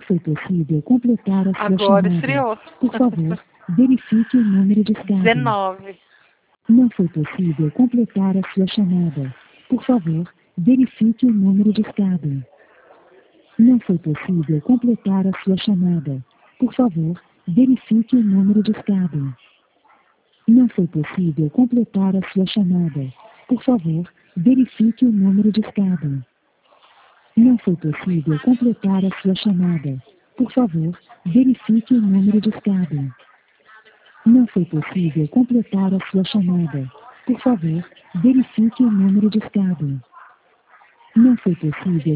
foi possível completar a sua Agora chamada. esfriou. Por favor, verifique o número de escada. 19. Não foi possível completar a sua chamada. Por favor, verifique o número de escada. Não foi possível completar a sua chamada. Por favor, verifique o número de escada. Não foi possível completar a sua chamada. Por favor, verifique o número de escada. Não foi possível completar a sua chamada. Por favor, verifique o número de escada. Não foi possível completar a sua chamada. Por favor, verifique o número de escada. Não foi possível